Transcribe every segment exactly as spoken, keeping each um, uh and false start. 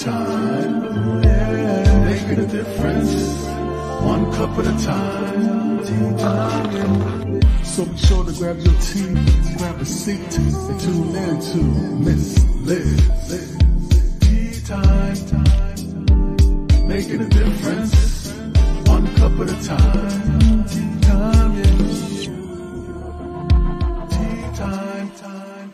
time, yeah, making a difference, one cup at a time, tea time. So be sure to grab your tea, grab a seat, and tune in to Miss Liz. Tea time, time, making a difference, one cup at a time, tea time, yeah. Tea time, time, time.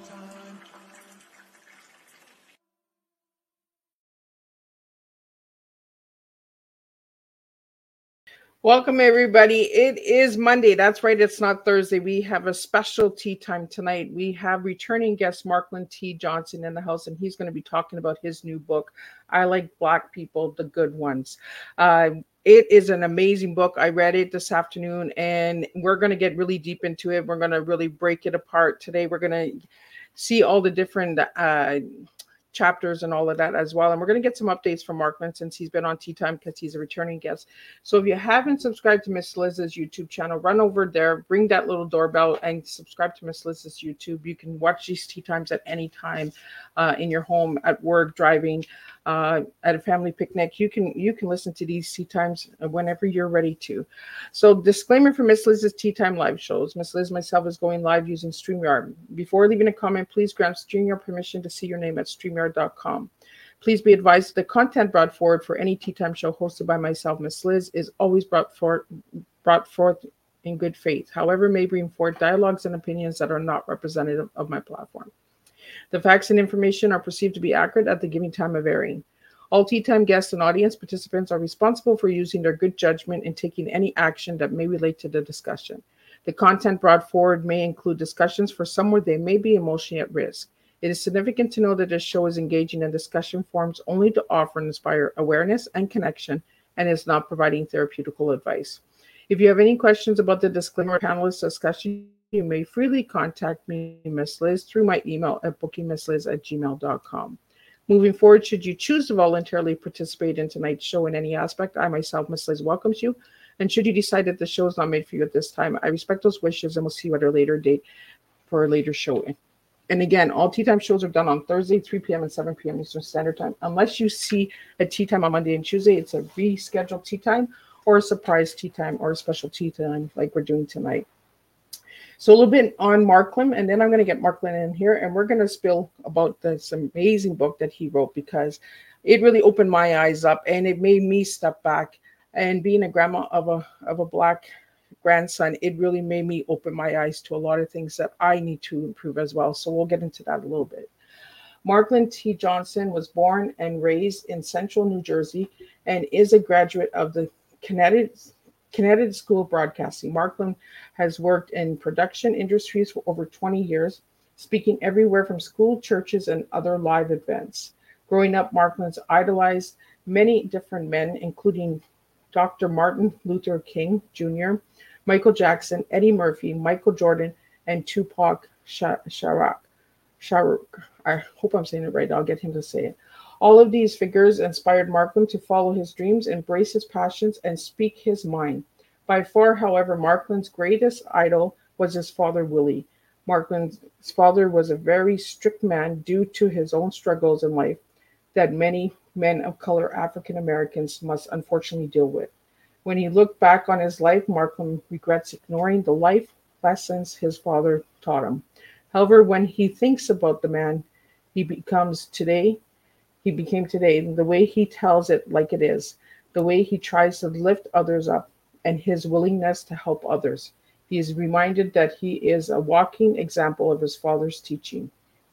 Welcome, everybody. It is Monday. That's right. It's not Thursday. We have a special tea time tonight. We have returning guest Markland T. Johnson in the house, and he's going to be talking about his new book, I Like Black People, the Good Ones. Uh, it is an amazing book. I read it this afternoon, and we're going to get really deep into it. We're going to really break it apart today. We're going to see all the different uh, chapters and all of that as well. And we're going to get some updates from Markland since he's been on Tea Time because he's a returning guest. So if you haven't subscribed to Miss Liz's YouTube channel, run over there, ring that little doorbell, and subscribe to Miss Liz's YouTube. You can watch these Tea Times at any time uh, in your home, at work, driving, uh, at a family picnic. You can you can listen to these Tea Times whenever you're ready to. So disclaimer for Miss Liz's Tea Time live shows. Miss Liz myself is going live using StreamYard. Before leaving a comment, please grant StreamYard permission to see your name at StreamYard dot com. Please be advised the content brought forward for any Tea Time show hosted by myself, Miss Liz, is always brought forth, brought forth in good faith. However, may bring forth dialogues and opinions that are not representative of my platform. The facts and information are perceived to be accurate at the given time of airing. All Tea Time guests and audience participants are responsible for using their good judgment in taking any action that may relate to the discussion. The content brought forward may include discussions for some where they may be emotionally at risk. It is significant to know that this show is engaging in discussion forums only to offer and inspire awareness and connection and is not providing therapeutical advice. If you have any questions about the disclaimer panelist discussion, you may freely contact me, Miss Liz, through my email at booking miss liz at gmail dot com. Moving forward, should you choose to voluntarily participate in tonight's show in any aspect, I myself, Miss Liz, welcomes you. And should you decide that the show is not made for you at this time, I respect those wishes and we'll see you at a later date for a later show. And again, all Tea Time shows are done on Thursday, three p.m. and seven p.m. Eastern Standard Time. Unless you see a Tea Time on Monday and Tuesday, it's a rescheduled Tea Time or a surprise Tea Time or a special Tea Time like we're doing tonight. So a little bit on Markland, and then I'm going to get Markland in here, and we're going to spill about this amazing book that he wrote because it really opened my eyes up, and it made me step back. And being a grandma of a of a Black grandson, it really made me open my eyes to a lot of things that I need to improve as well. So we'll get into that a little bit. Markland T. Johnson was born and raised in central New Jersey and is a graduate of the Connecticut Connecticut School of Broadcasting. Markland has worked in production industries for over twenty years, speaking everywhere from school, churches, and other live events. Growing up, Markland's idolized many different men, including Doctor Martin Luther King Junior, Michael Jackson, Eddie Murphy, Michael Jordan, and Tupac Shakur. Shakur. I hope I'm saying it right. I'll get him to say it. All of these figures inspired Markland to follow his dreams, embrace his passions, and speak his mind. By far, however, Markland's greatest idol was his father, Willie. Markland's father was a very strict man due to his own struggles in life that many men of color, African Americans, must unfortunately deal with. When he looked back on his life, Markland regrets ignoring the life lessons his father taught him. However, when he thinks about the man he becomes today, he became today, the way he tells it like it is, the way he tries to lift others up, and his willingness to help others, he is reminded that he is a walking example of his father's teaching.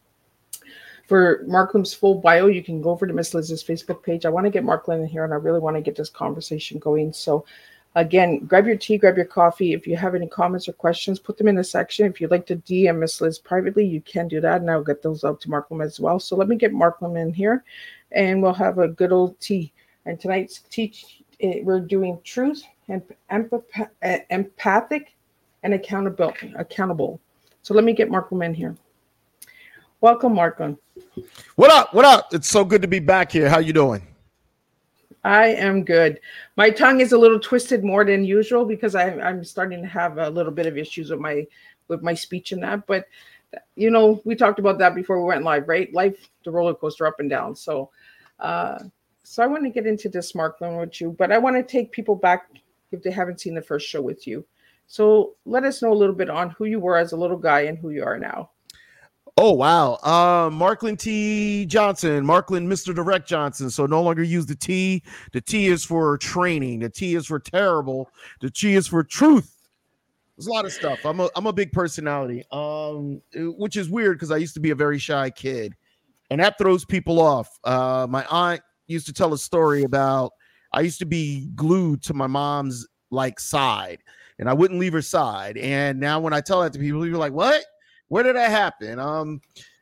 For Markland's full bio, you can go over to Miss Liz's Facebook page. I want to get Markland in here, and I really want to get this conversation going. So, again, grab your tea, grab your coffee. If you have any comments or questions, put them in the section. If you'd like to D M Miss Liz privately, you can do that, and I'll get those out to Markland as well. So let me get Markland in here, and we'll have a good old tea. And tonight's tea, we're doing truth and empath- empathic and accountable. Accountable. So let me get Markland in here. Welcome, Markland. What up? What up? It's so good to be back here. How you doing? I am good. My tongue is a little twisted more than usual because I, I'm starting to have a little bit of issues with my with my speech and that. But, you know, we talked about that before we went live, right? Life, the roller coaster up and down. So Uh, so I want to get into this, Marklyn, with you, but I want to take people back if they haven't seen the first show with you. So let us know a little bit on who you were as a little guy and who you are now. Oh, wow. Uh, Marklyn T. Johnson, Marklyn Mister Direct Johnson. So no longer use the T. The T is for training. The T is for terrible. The T is for truth. There's a lot of stuff. I'm a, I'm a big personality, um, which is weird because I used to be a very shy kid. And that throws people off. Uh, my aunt used to tell a story about I used to be glued to my mom's like side, and I wouldn't leave her side. And now when I tell that to people, you're like, what? Where did that happen? Um,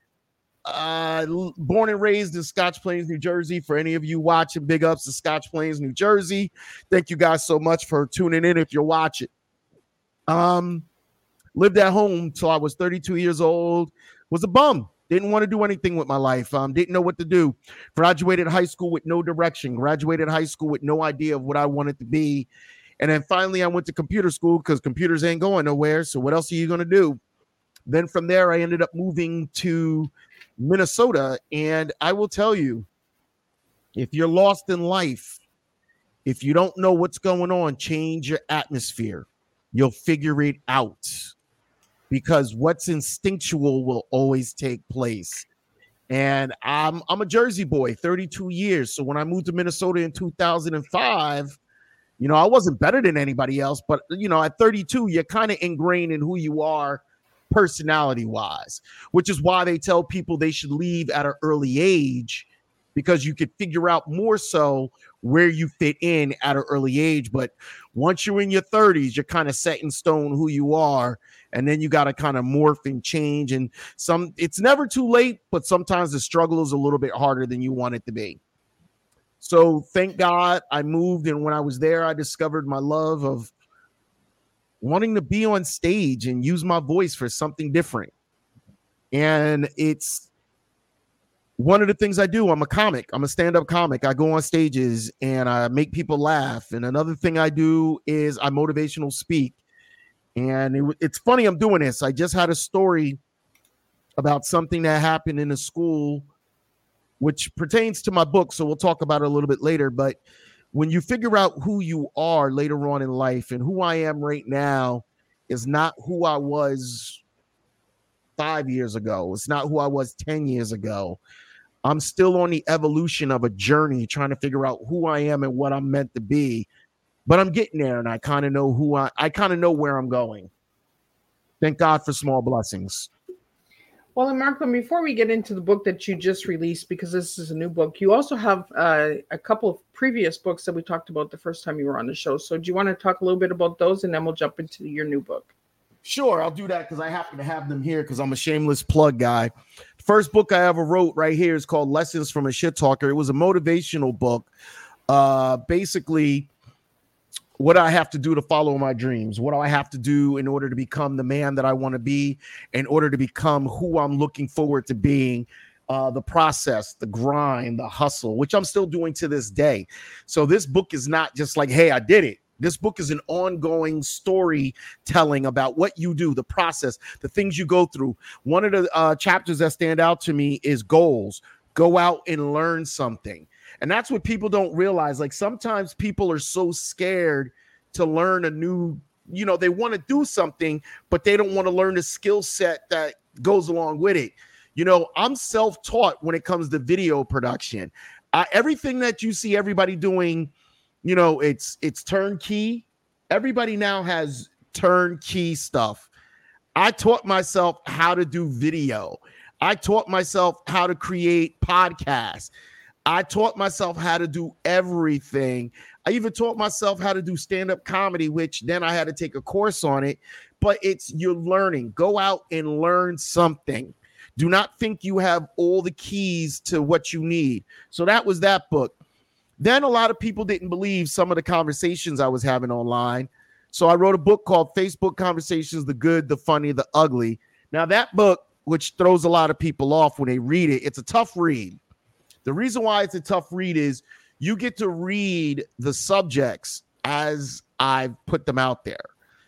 uh, born and raised in Scotch Plains, New Jersey. For any of you watching, big ups to Scotch Plains, New Jersey. Thank you guys so much for tuning in if you're watching. Um, lived at home till I was thirty-two years old. Was a bum. Didn't want to do anything with my life. Um, didn't know what to do. Graduated high school with no direction. Graduated high school with no idea of what I wanted to be. And then finally I went to computer school because computers ain't going nowhere. So what else are you going to do? Then from there, I ended up moving to Minnesota. And I will tell you, if you're lost in life, if you don't know what's going on, change your atmosphere. You'll figure it out. Because what's instinctual will always take place. And I'm I'm a Jersey boy, thirty-two years. So when I moved to Minnesota in two thousand five, you know, I wasn't better than anybody else. But, you know, at thirty-two, you're kind of ingrained in who you are personality-wise, which is why they tell people they should leave at an early age, because you could figure out more so where you fit in at an early age. But once you're in your thirties, you're kind of set in stone who you are. And then you got to kind of morph and change. And some, it's never too late, but sometimes the struggle is a little bit harder than you want it to be. So thank God I moved. And when I was there, I discovered my love of wanting to be on stage and use my voice for something different. And it's one of the things I do. I'm a comic. I'm a stand-up comic. I go on stages and I make people laugh. And another thing I do is I motivational speak. And it, it's funny I'm doing this. I just had a story about something that happened in a school, which pertains to my book. So we'll talk about it a little bit later. But when you figure out who you are later on in life, and who I am right now is not who I was five years ago. It's not who I was ten years ago. I'm still on the evolution of a journey trying to figure out who I am and what I'm meant to be. But I'm getting there, and I kind of know who I, I kind of know where I'm going. Thank God for small blessings. Well, and Marklyn, before we get into the book that you just released, because this is a new book, you also have uh, a couple of previous books that we talked about the first time you were on the show. So do you want to talk a little bit about those, and then we'll jump into your new book? Sure, I'll do that because I happen to have them here because I'm a shameless plug guy. The first book I ever wrote right here is called Lessons from a Shit Talker. It was a motivational book. Uh, basically, what I have to do to follow my dreams, what do I have to do in order to become the man that I want to be, in order to become who I'm looking forward to being, uh, the process, the grind, the hustle, which I'm still doing to this day. So this book is not just like, hey, I did it. This book is an ongoing storytelling about what you do, the process, the things you go through. One of the uh, chapters that stand out to me is goals. Go out and learn something. And that's what people don't realize. Like sometimes people are so scared to learn a new, you know, they want to do something, but they don't want to learn the skill set that goes along with it. You know, I'm self-taught when it comes to video production. Uh, everything that you see everybody doing, you know, it's it's turnkey. Everybody now has turnkey stuff. I taught myself how to do video. I taught myself how to create podcasts. I taught myself how to do everything. I even taught myself how to do stand-up comedy, which then I had to take a course on it. But it's you're learning. Go out and learn something. Do not think you have all the keys to what you need. So that was that book. Then a lot of people didn't believe some of the conversations I was having online. So I wrote a book called Facebook Conversations, The Good, the Funny, the Ugly. Now that book, which throws a lot of people off when they read it, it's a tough read. The reason why it's a tough read is you get to read the subjects as I've put them out there.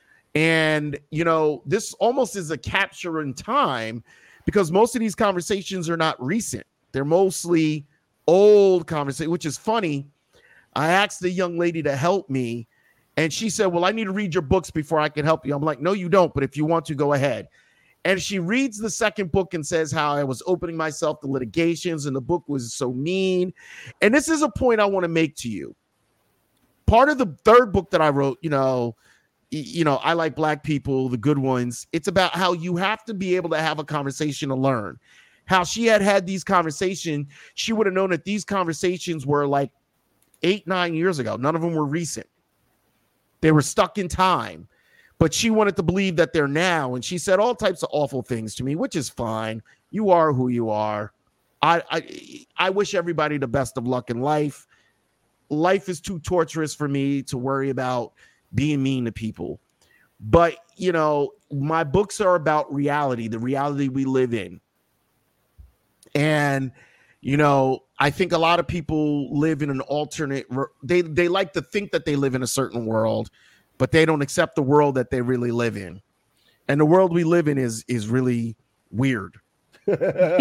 And, you know, this almost is a capture in time because most of these conversations are not recent. They're mostly old conversation, which is funny. I asked the young lady to help me, and she said, well, I need to read your books before I can help you. I'm like, no, you don't. But if you want to, go ahead. And she reads the second book and says how I was opening myself to litigations and the book was so mean. And this is a point I want to make to you. Part of the third book that I wrote, you know, you know, I Like Black People, the good ones. It's about how you have to be able to have a conversation to learn. How she had had these conversations, she would have known that these conversations were like eight, nine years ago. None of them were recent. They were stuck in time. But she wanted to believe that they're now. And she said all types of awful things to me, which is fine. You are who you are. I, I, I wish everybody the best of luck in life. Life is too torturous for me to worry about being mean to people. But, you know, my books are about reality, the reality we live in. And, you know, I think a lot of people live in an alternate, they, they like to think that they live in a certain world, but they don't accept the world that they really live in. And the world we live in is is really weird. it,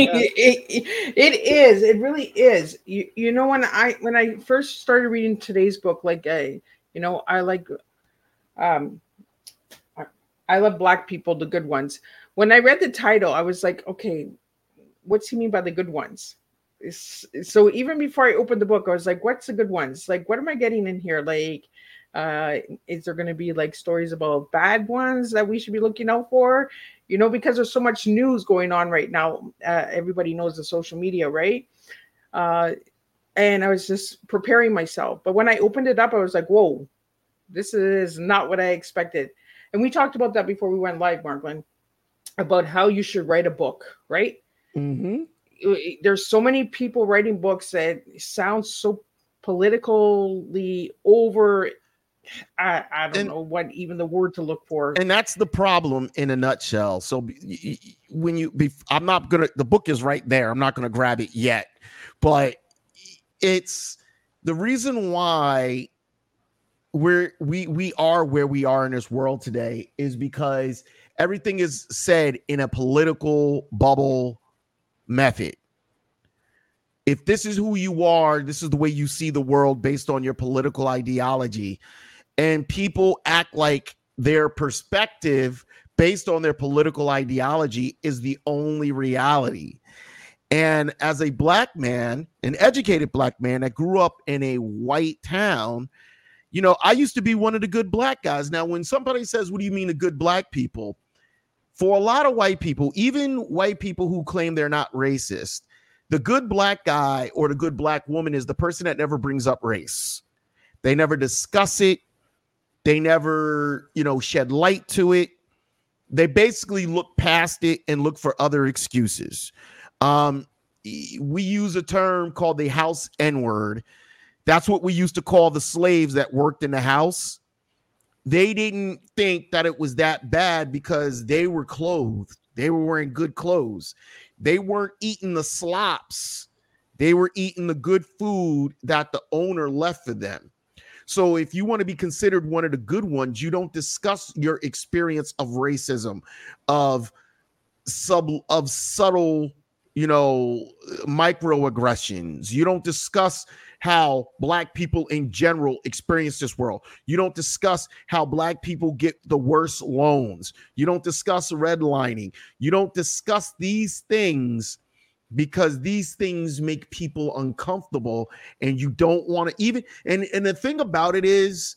it, it is. It really is. You, you know, when I when I first started reading today's book, like, I, you know, I like, um, I, I Love Black People, the good ones. When I read the title, I was like, okay, what's he mean by the good ones? It's, so even before I opened the book, I was like, what's the good ones? Like, what am I getting in here? Like, uh, is there going to be like stories about bad ones that we should be looking out for? You know, because there's so much news going on right now. Uh, everybody knows the social media, right? Uh, and I was just preparing myself. But when I opened it up, I was like, whoa, this is not what I expected. And we talked about that before we went live, Marklyn, about how you should write a book, right? Mm-hmm. There's so many people writing books that sound so politically over. I, I don't and, know what even the word to look for. And that's the problem in a nutshell. So when you, be, I'm not going to, the book is right there. I'm not going to grab it yet, but it's the reason why we're, we, we are where we are in this world today is because everything is said in a political bubble method. If this is who you are, this is the way you see the world based on your political ideology. And people act like their perspective based on their political ideology is the only reality. And as a black man, an educated black man that grew up in a white town, you know, I used to be one of the good black guys. Now, when somebody says, what do you mean the good black people? For a lot of white people, even white people who claim they're not racist, the good black guy or the good black woman is the person that never brings up race. They never discuss it. They never, you know, shed light to it. They basically look past it and look for other excuses. Um, we use a term called the house N-word. That's what we used to call the slaves that worked in the house. They didn't think that it was that bad because they were clothed. They were wearing good clothes. They weren't eating the slops. They were eating the good food that the owner left for them. So if you want to be considered one of the good ones, you don't discuss your experience of racism, of sub, of subtle, you know, microaggressions. You don't discuss how black people in general experience this world. You don't discuss how black people get the worst loans. You don't discuss redlining. You don't discuss these things because these things make people uncomfortable and you don't want to even, and, and the thing about it is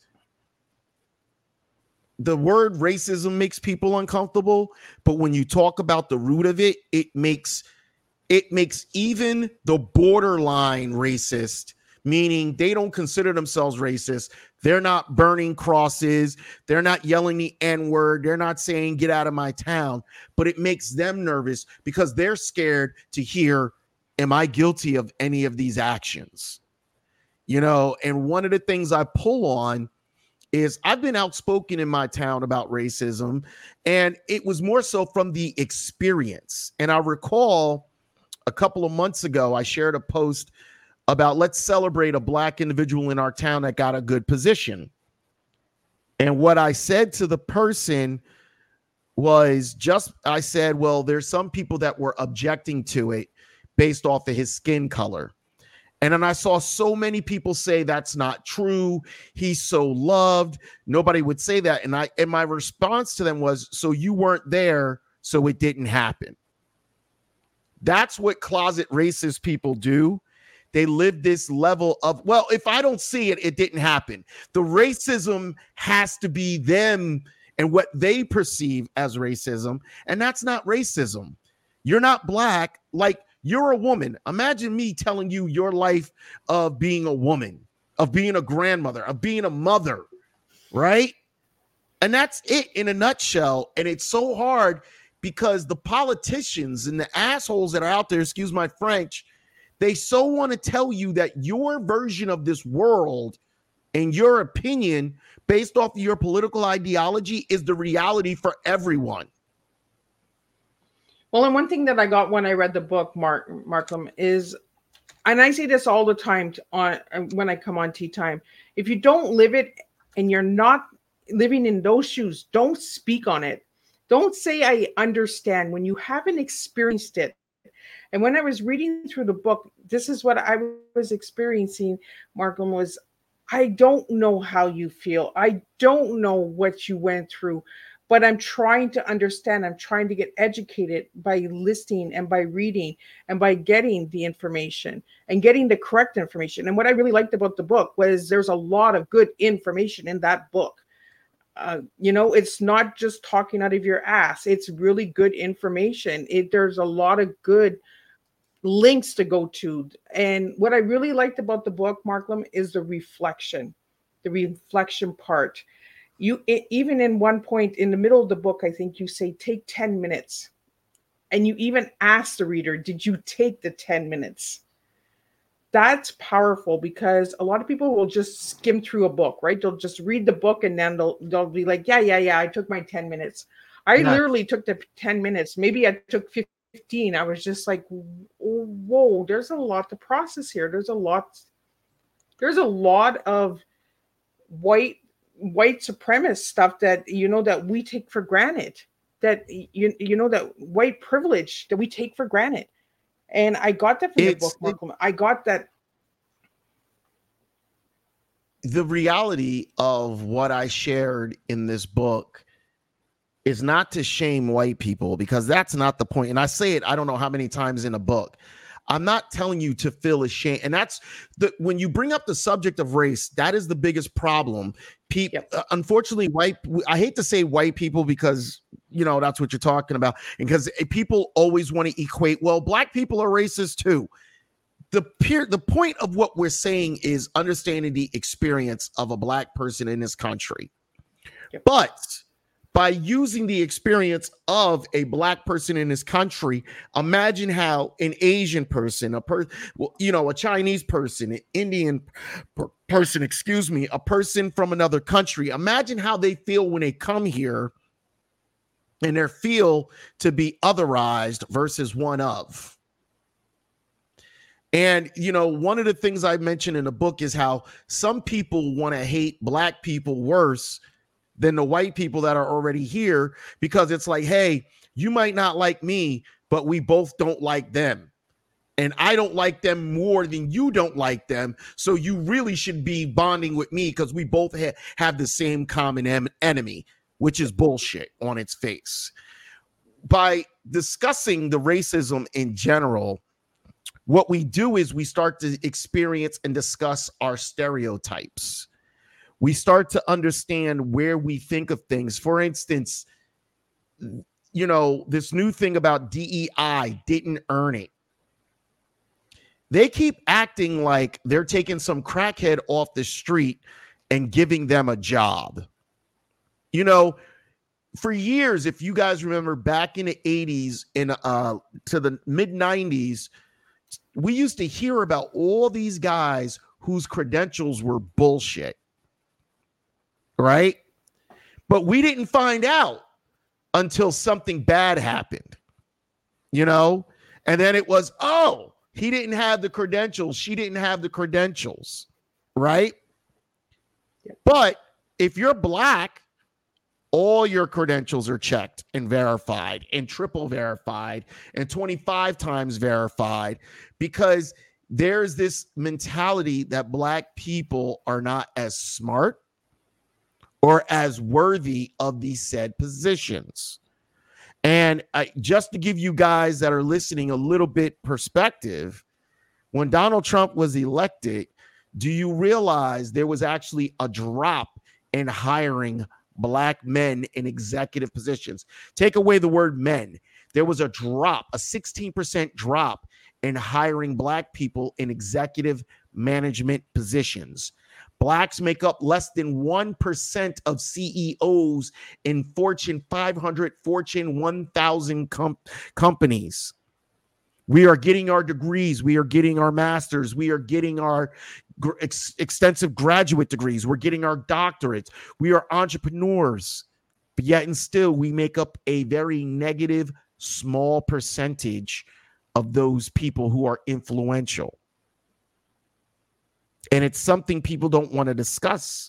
the word racism makes people uncomfortable, but when you talk about the root of it, it makes, it makes even the borderline racist, meaning they don't consider themselves racist. They're not burning crosses. They're not yelling the N-word. They're not saying, get out of my town. But it makes them nervous because they're scared to hear, am I guilty of any of these actions? You know, and one of the things I pull on is I've been outspoken in my town about racism, and it was more so from the experience. And I recall a couple of months ago, I shared a post about let's celebrate a black individual in our town that got a good position. And what I said to the person was just, I said, well, there's some people that were objecting to it based off of his skin color. And then I saw so many people say that's not true. He's so loved. Nobody would say that. And I and my response to them was, so you weren't there, so it didn't happen. That's what closet racist people do. They live this level of, well, if I don't see it, it didn't happen. The racism has to be them and what they perceive as racism. And that's not racism. You're not black. Like, you're a woman. Imagine me telling you your life of being a woman, of being a grandmother, of being a mother, right? And that's it in a nutshell. And it's so hard because the politicians and the assholes that are out there, excuse my French, they so want to tell you that your version of this world and your opinion based off of your political ideology is the reality for everyone. Well, and one thing that I got when I read the book, Mark Markham, is, and I say this all the time to, on when I come on Tea Time, if you don't live it and you're not living in those shoes, don't speak on it. Don't say I understand when you haven't experienced it. And when I was reading through the book, this is what I was experiencing, Markham, was I don't know how you feel. I don't know what you went through. But I'm trying to understand. I'm trying to get educated by listening and by reading and by getting the information and getting the correct information. And what I really liked about the book was there's a lot of good information in that book. Uh, you know, it's not just talking out of your ass. It's really good information. It, there's a lot of good links to go to. And what I really liked about the book, Markham, is the reflection, the reflection part. You even in one point in the middle of the book, I think you say, take ten minutes. And you even ask the reader, did you take the ten minutes? That's powerful because a lot of people will just skim through a book, right? They'll just read the book and then they'll, they'll be like, yeah, yeah, yeah, I took my ten minutes. I yeah. literally took the ten minutes. Maybe I took fifteen. I was just like, whoa, there's a lot to process here. There's a lot. There's a lot of white white supremacist stuff that, you know, that we take for granted, that, you, you know, that white privilege that we take for granted. And I got that from the book, Markham. I got that. The reality of what I shared in this book is not to shame white people, because that's not the point. And I say it, I don't know how many times in a book. I'm not telling you to feel ashamed. And that's the, when you bring up the subject of race, that is the biggest problem. People, yep. uh, unfortunately, white, I hate to say white people because, you know, that's what you're talking about. And because people always want to equate, well, black people are racist too. The peer, the point of what we're saying is understanding the experience of a black person in this country. Yep. But by using the experience of a black person in this country, imagine how an Asian person, a per, well, you know, a Chinese person, an Indian per- person, excuse me, a person from another country. Imagine how they feel when they come here and they feel to be otherized versus one of. And, you know, one of the things I mentioned in the book is how some people want to hate black people worse than the white people that are already here, because it's like, hey, you might not like me, but we both don't like them. And I don't like them more than you don't like them. So you really should be bonding with me because we both ha- have the same common em- enemy, which is bullshit on its face. By discussing the racism in general, what we do is we start to experience and discuss our stereotypes. We start to understand where we think of things. For instance, you know, this new thing about D E I, didn't earn it. They keep acting like they're taking some crackhead off the street and giving them a job. You know, for years, if you guys remember back in the eighties and uh, to the mid nineties, we used to hear about all these guys whose credentials were bullshit. Right? But we didn't find out until something bad happened, you know? And then it was, oh, he didn't have the credentials. She didn't have the credentials, right? But if you're black, all your credentials are checked and verified and triple verified and twenty-five times verified, because there's this mentality that Black people are not as smart or as worthy of these said positions. And I, just to give you guys that are listening a little bit perspective, when Donald Trump was elected, do you realize there was actually a drop in hiring Black men in executive positions? Take away the word men. There was a drop, a sixteen percent drop in hiring Black people in executive management positions. Blacks make up less than one percent of C E Os in Fortune five hundred, Fortune one thousand com- companies. We are getting our degrees. We are getting our masters. We are getting our gr- ex- extensive graduate degrees. We're getting our doctorates. We are entrepreneurs. But yet and still, we make up a very negative, small percentage of those people who are influential. And it's something people don't want to discuss.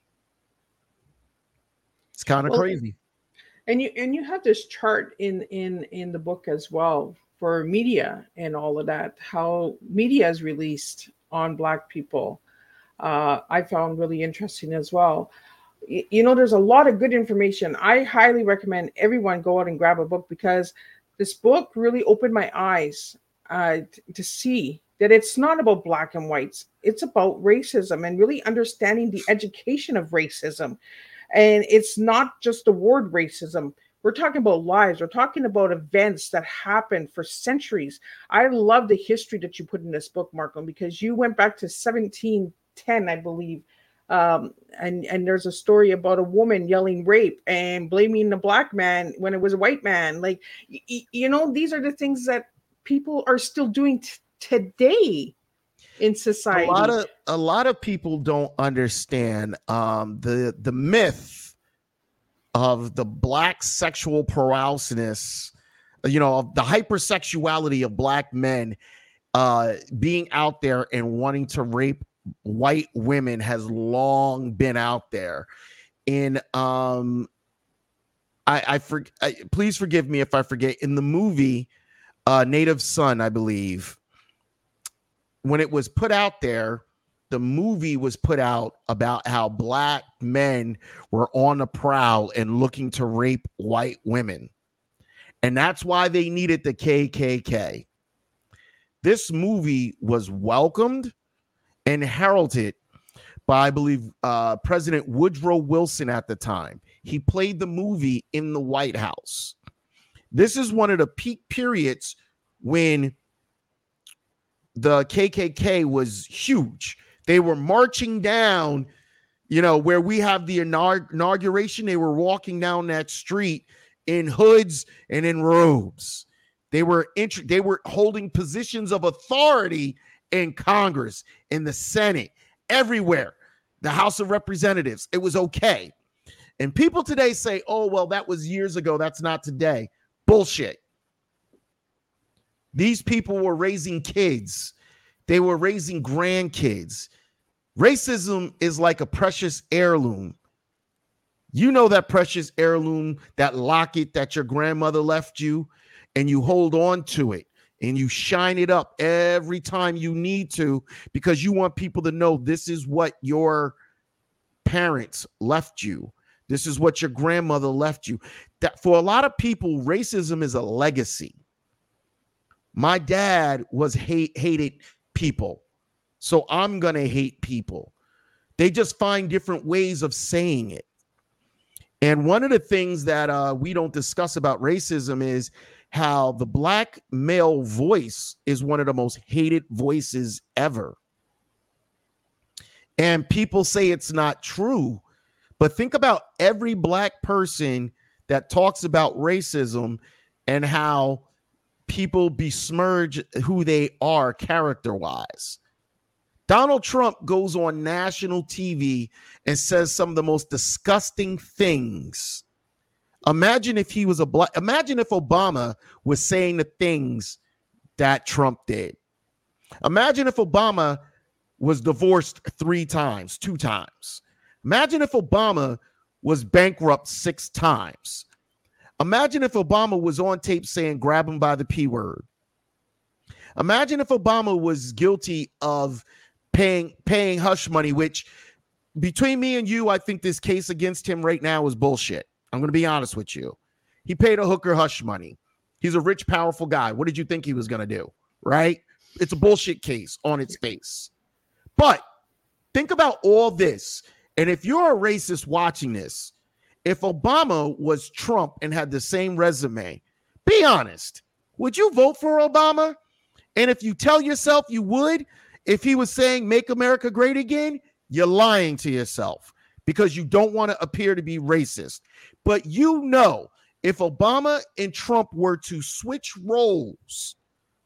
It's kind of Well, crazy. And you and you have this chart in in in the book as well for media and all of that, how media is released on Black people. Uh, I found really interesting as well. Y- You know, there's a lot of good information. I highly recommend everyone go out and grab a book, because this book really opened my eyes uh, t- to see that it's not about black and whites. It's about racism and really understanding the education of racism. And it's not just the word racism. We're talking about lives. We're talking about events that happened for centuries. I love the history that you put in this book, Marco, because you went back to seventeen ten, I believe. Um, and, and there's a story about a woman yelling rape and blaming the Black man when it was a white man. Like, y- y- you know, these are the things that people are still doing t- today in A society. lot of a lot of people don't understand um, the the myth of the Black sexual paralysis, you know, of the hypersexuality of Black men uh, being out there and wanting to rape white women has long been out there. In um, I, I, for, I please forgive me if I forget. In the movie uh, Native Son, I believe, when it was put out there, the movie was put out about how Black men were on the prowl and looking to rape white women. And that's why they needed the K K K. This movie was welcomed and heralded by, I believe, uh, President Woodrow Wilson at the time. He played the movie in the White House. This is one of the peak periods when the K K K was huge. They were marching down, you know, where we have the inaug- inauguration. They were walking down that street in hoods and in robes. They were int- they were holding positions of authority in Congress, in the Senate, everywhere. The House of Representatives. It was okay. And people today say, "Oh, well, that was years ago. That's not today." Bullshit. These people were raising kids. They were raising grandkids. Racism is like a precious heirloom. You know that precious heirloom, that locket that your grandmother left you, and you hold on to it and you shine it up every time you need to, because you want people to know this is what your parents left you. This is what your grandmother left you. That for a lot of people, racism is a legacy. My dad was hate hated people, so I'm going to hate people. They just find different ways of saying it. And one of the things that uh, we don't discuss about racism is how the Black male voice is one of the most hated voices ever. And people say it's not true, but think about every Black person that talks about racism and how people besmirch who they are character-wise. Donald Trump goes on national T V and says some of the most disgusting things. Imagine if he was a black, imagine if Obama was saying the things that Trump did. Imagine if Obama was divorced three times, two times. Imagine if Obama was bankrupt six times. Imagine if Obama was on tape saying, grab him by the P word. Imagine if Obama was guilty of paying paying hush money, which between me and you, I think this case against him right now is bullshit. I'm going to be honest with you. He paid a hooker hush money. He's a rich, powerful guy. What did you think he was going to do? Right? It's a bullshit case on its face. But think about all this. And if you're a racist watching this, if Obama was Trump and had the same resume, be honest, would you vote for Obama? And if you tell yourself you would, if he was saying make America great again, you're lying to yourself because you don't want to appear to be racist. But you know, if Obama and Trump were to switch roles,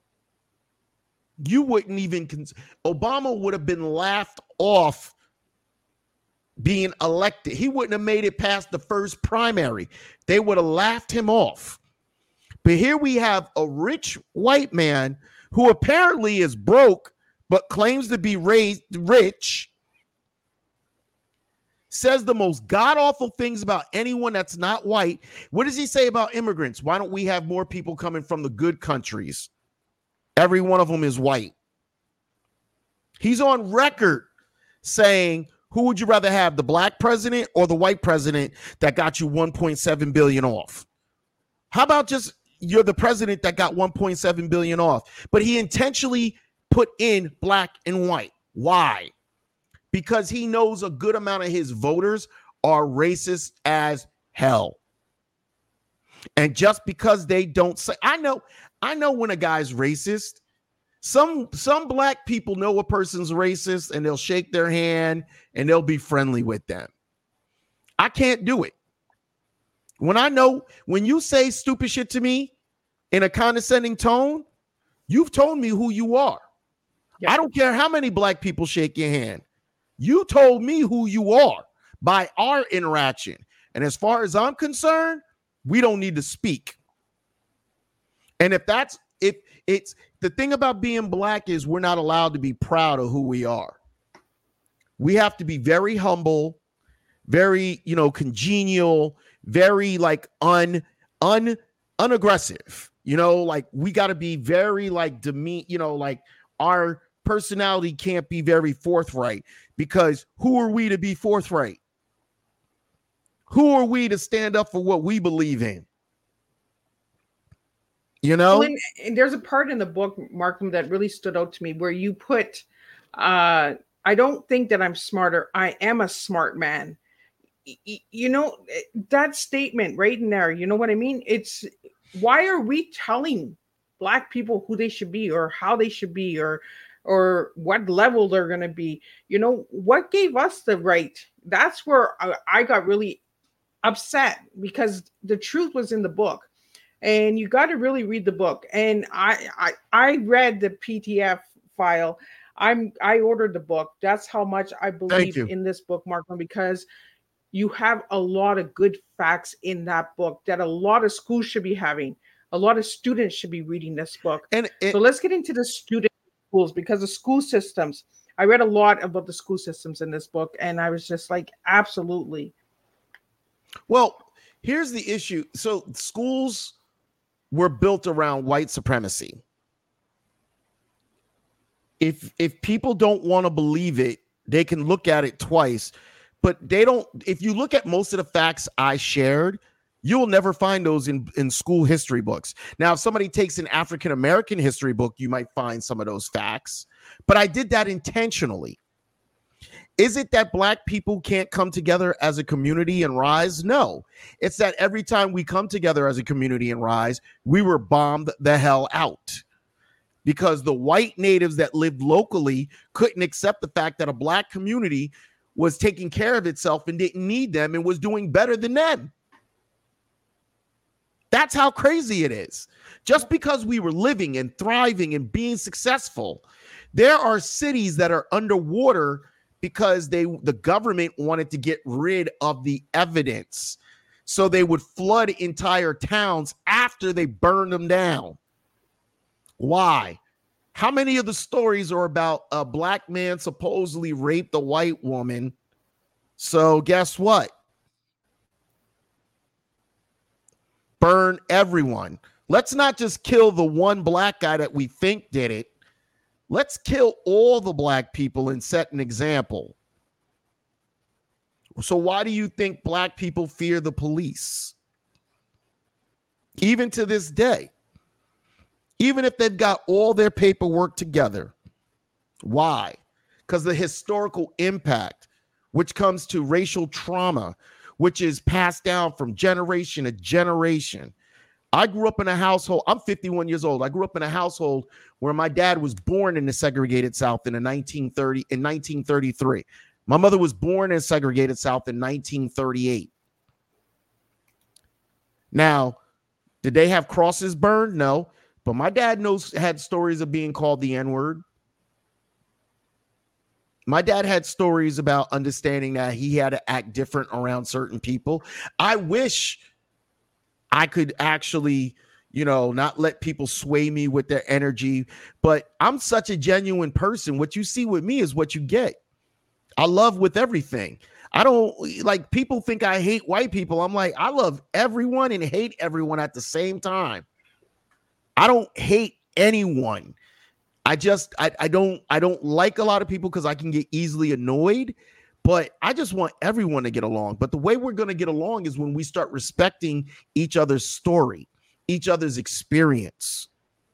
you wouldn't even, cons- Obama would have been laughed off being elected. He wouldn't have made it past the first primary. They would have laughed him off. But here we have a rich white man who apparently is broke, but claims to be raised rich, says the most god-awful things about anyone that's not white. What does he say about immigrants? Why don't we have more people coming from the good countries? Every one of them is white. He's on record saying, who would you rather have, the black president or the white president that got you one point seven billion off? How about just you're the president that got one point seven billion off? But he intentionally put in black and white. Why? Because he knows a good amount of his voters are racist as hell. And just because they don't say, I know, I know when a guy's racist. Some some black people know a person's racist and they'll shake their hand and they'll be friendly with them. I can't do it. When I know, when you say stupid shit to me in a condescending tone, you've told me who you are. Yep. I don't care how many black people shake your hand. You told me who you are by our interaction. And as far as I'm concerned, we don't need to speak. And if that's, if it's, the thing about being black is we're not allowed to be proud of who we are. We have to be very humble, very, you know, congenial, very like un, un, unaggressive, you know, like we got to be very like demean, you know, like our personality can't be very forthright because who are we to be forthright? Who are we to stand up for what we believe in? You know, well, and, and there's a part in the book, Markham, that really stood out to me where you put, uh, I don't think that I'm smarter. I am a smart man. Y- you know, that statement right in there, you know what I mean? It's, why are we telling black people who they should be or how they should be or, or what level they're going to be? You know, what gave us the right? That's where I, I got really upset because the truth was in the book. And you got to really read the book. And I, I I read the P D F file. I'm I ordered the book. That's how much I believe in this book, Markham, because you have a lot of good facts in that book that a lot of schools should be having. A lot of students should be reading this book. And it, so let's get into the student schools because the school systems. I read a lot about the school systems in this book, and I was just like, absolutely. Well, here's the issue. So schools were built around white supremacy. If if people don't want to believe it, they can look at it twice, but they don't. If you look at most of the facts I shared, you'll never find those in, in school history books. Now, if somebody takes an African-American history book, you might find some of those facts, but I did that intentionally. Is it that black people can't come together as a community and rise? No, it's that every time we come together as a community and rise, we were bombed the hell out because the white natives that lived locally couldn't accept the fact that a black community was taking care of itself and didn't need them and was doing better than them. That's how crazy it is. Just because we were living and thriving and being successful, there are cities that are underwater because they the government wanted to get rid of the evidence. So they would flood entire towns after they burned them down. Why? How many of the stories are about a black man supposedly raped a white woman? So guess what? Burn everyone. Let's not just kill the one black guy that we think did it. Let's kill all the black people and set an example. So why do you think black people fear the police? Even to this day, even if they've got all their paperwork together. Why? Because the historical impact, which comes to racial trauma, which is passed down from generation to generation. I grew up in a household, I'm fifty-one years old. I grew up in a household where my dad was born in the segregated South in the nineteen thirty in nineteen thirty-three. My mother was born in segregated South in nineteen thirty-eight. Now, did they have crosses burned? No. But my dad knows had stories of being called the N-word. My dad had stories about understanding that he had to act different around certain people. I wish I could actually, you know, not let people sway me with their energy, but I'm such a genuine person. What you see with me is what you get. I love with everything. I don't like people think I hate white people. I'm like, I love everyone and hate everyone at the same time. I don't hate anyone. I just, I, I don't, I don't like a lot of people because I can get easily annoyed, but I just want everyone to get along. But the way we're going to get along is when we start respecting each other's story, each other's experience.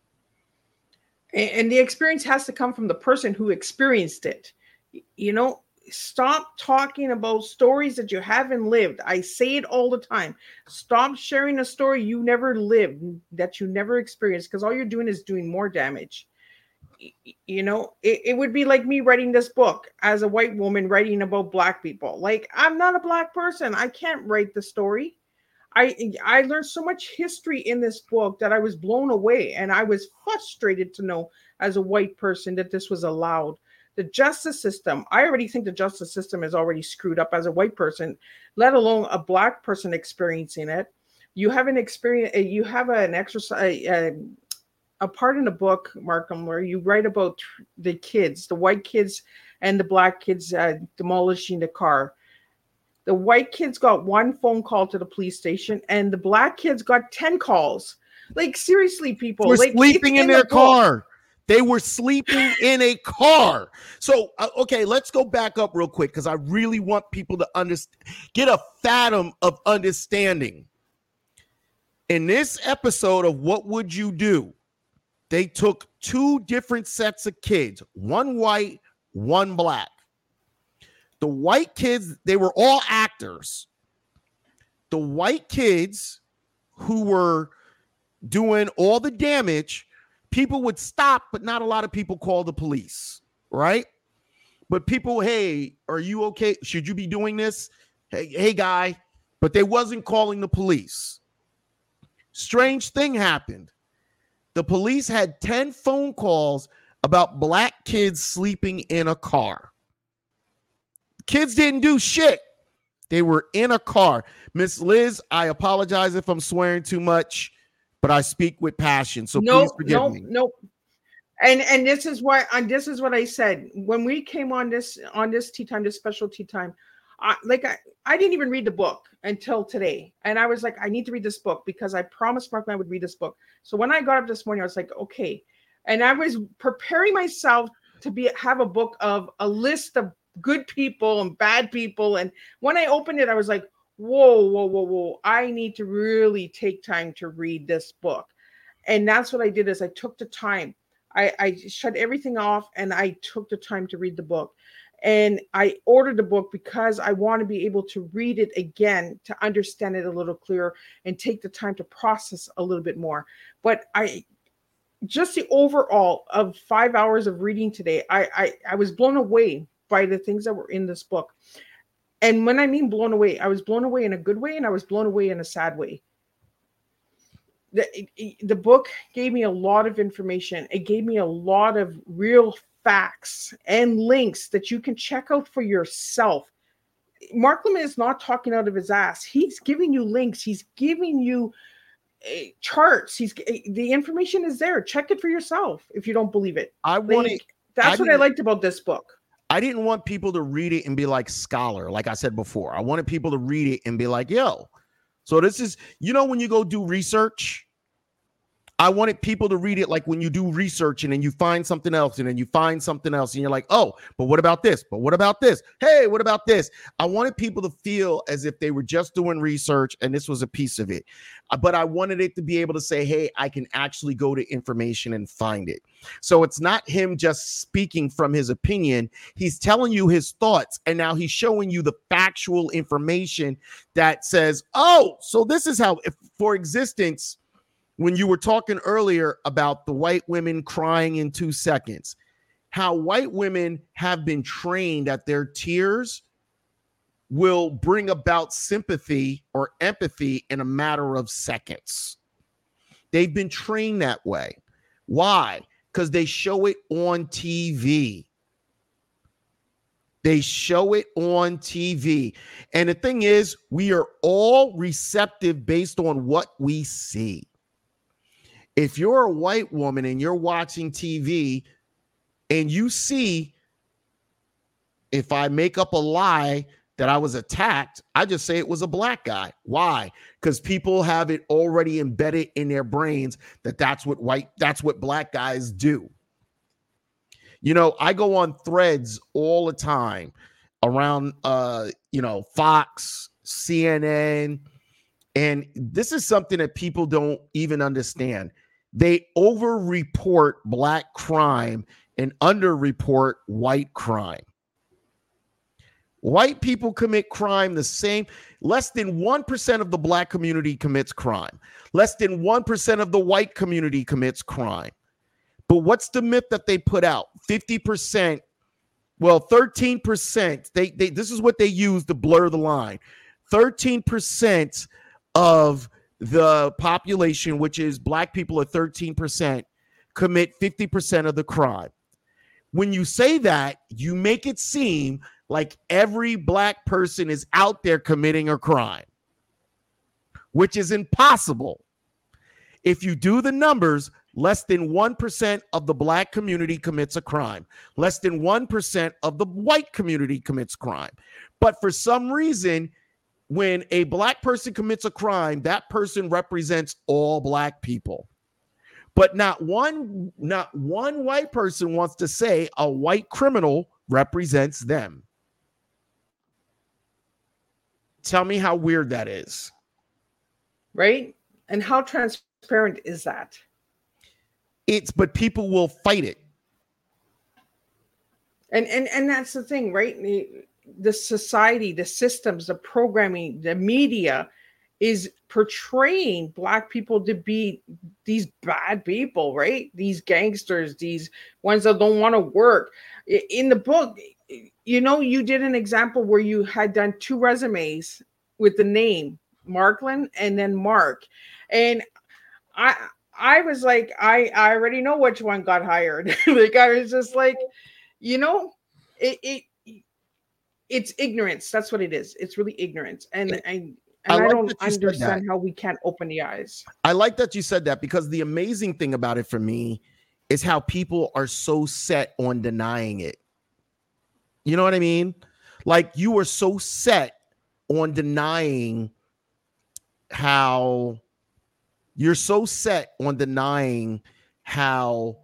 And the experience has to come from the person who experienced it. You know, stop talking about stories that you haven't lived. I say it all the time. Stop sharing a story you never lived, that you never experienced, because all you're doing is doing more damage. You know, it, it would be like me writing this book as a white woman writing about black people. Like, I'm not a black person. I can't write the story. I I learned so much history in this book that I was blown away, and I was frustrated to know as a white person that this was allowed. The justice system, I already think the justice system is already screwed up as a white person, let alone a black person experiencing it. You have an experience, you have an exercise, a, a part in the book, Markham, where you write about the kids, the white kids and the black kids uh, demolishing the car. The white kids got one phone call to the police station, and the black kids got ten calls. Like, seriously, people. We're like, sleeping in, in their the car. They were sleeping in a car. So, uh, okay, let's go back up real quick because I really want people to understand, get a fathom of understanding. In this episode of What Would You Do, they took two different sets of kids, one white, one black. The white kids, they were all actors. The white kids who were doing all the damage, people would stop, but not a lot of people call the police, right? But people, hey, are you okay? Should you be doing this? Hey, hey, guy. But they wasn't calling the police. Strange thing happened. The police had ten phone calls about black kids sleeping in a car. Kids didn't do shit. They were in a car. Miss Liz, I apologize if I'm swearing too much, but I speak with passion. So no, please forgive no, me. No, no. And and this is why and this is what I said when we came on this on this tea time, this special tea time. I, like I, I didn't even read the book until today, and I was like, I need to read this book because I promised Mark I would read this book. So when I got up this morning, I was like, okay, and I was preparing myself to be have a book of a list of good people and bad people. And when I opened it, I was like, whoa, whoa, whoa, whoa. I need to really take time to read this book. And that's what I did is I took the time. I, I shut everything off and I took the time to read the book. And I ordered the book because I want to be able to read it again to understand it a little clearer and take the time to process a little bit more. But I just the overall of five hours of reading today, I I, I was blown away by the things that were in this book. And when I mean blown away, I was blown away in a good way and I was blown away in a sad way. The, the book gave me a lot of information. It gave me a lot of real facts and links that you can check out for yourself. Mark Lemon is not talking out of his ass. He's giving you links. He's giving you uh, charts. He's uh, the information is there. Check it for yourself if you don't believe it. I want like, That's I what I liked about this book. I didn't want people to read it and be like scholar, like I said before. I wanted people to read it and be like, yo. So this is, you know, when you go do research I wanted people to read it like when you do research and then you find something else and then you find something else and you're like, oh, but what about this? But what about this? Hey, what about this? I wanted people to feel as if they were just doing research and this was a piece of it. Uh, But I wanted it to be able to say, hey, I can actually go to information and find it. So it's not him just speaking from his opinion. He's telling you his thoughts. And now he's showing you the factual information that says, oh, so this is how, if, for existence, when you were talking earlier about the white women crying in two seconds, how white women have been trained that their tears will bring about sympathy or empathy in a matter of seconds. They've been trained that way. Why? Because they show it on T V. They show it on T V. And the thing is, we are all receptive based on what we see. If you're a white woman and you're watching T V and you see, if I make up a lie that I was attacked, I just say it was a black guy. Why? Because people have it already embedded in their brains that that's what white, that's what black guys do. You know, I go on threads all the time around, uh, you know, Fox, C N N, and this is something that people don't even understand. They over-report black crime and under-report white crime. White people commit crime the same. Less than one percent of the black community commits crime. Less than one percent of the white community commits crime. But what's the myth that they put out? fifty percent, well, thirteen percent. They, they, this is what they use to blur the line. thirteen percent of the population, which is black people at thirteen percent, commit fifty percent of the crime. When you say that, you make it seem like every black person is out there committing a crime, which is impossible. If you do the numbers, less than one percent of the black community commits a crime. Less than one percent of the white community commits crime. But for some reason, when a black person commits a crime, that person represents all black people. But not one, not one white person wants to say a white criminal represents them. Tell me how weird that is. Right? And how transparent is that? It's, but people will fight it. And and and that's the thing, right? The, the society, the systems, the programming, the media is portraying black people to be these bad people, right? These gangsters, these ones that don't want to work. In the book, you know, you did an example where you had done two resumes with the name Marklyn and then Mark. And I I was like, I, I already know which one got hired. Like, I was just like, you know, it, it it's ignorance. That's what it is. It's really ignorance. And, and, and I, like I don't understand how we can't open the eyes. I like that you said that, because the amazing thing about it for me is how people are so set on denying it. You know what I mean? Like, you are so set on denying how you're so set on denying how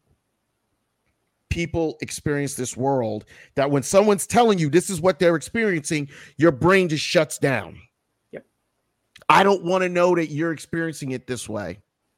people experience this world that when someone's telling you this is what they're experiencing, your brain just shuts down. Yep. I don't want to know that you're experiencing it this way.